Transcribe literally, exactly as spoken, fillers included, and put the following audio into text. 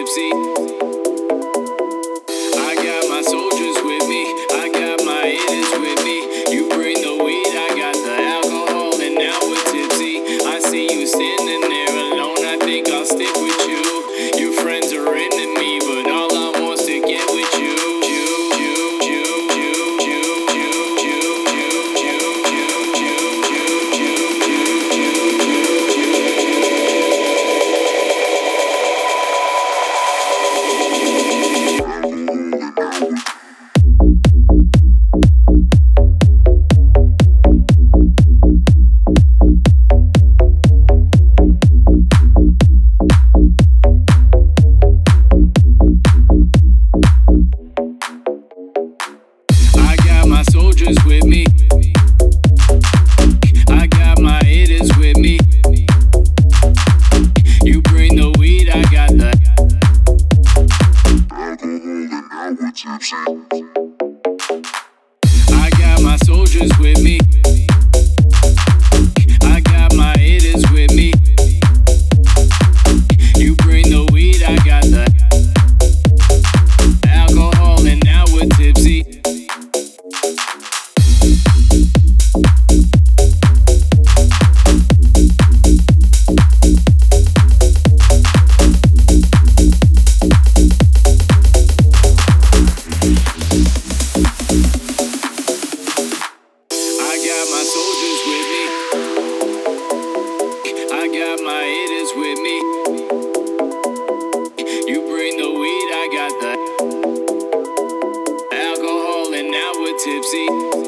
tipsy. I got my soldiers with me, I got my hitters with me. You bring the weed, I got the alcohol, and now we're tipsy. I see you standing there alone, I think I'll stick with you. Your friends are into me, but all I want's to get with you. I got my soldiers with me, I got my hitters with me. You bring the weed, I got the alcohol, and now we're tipsy. I got my soldiers with me, I got my hitters with me. You bring the weed, I got the alcohol, and now we're tipsy. I got my soldiers with me, I got my hitters with me. You bring the weed, I got the alcohol, and now we're tipsy.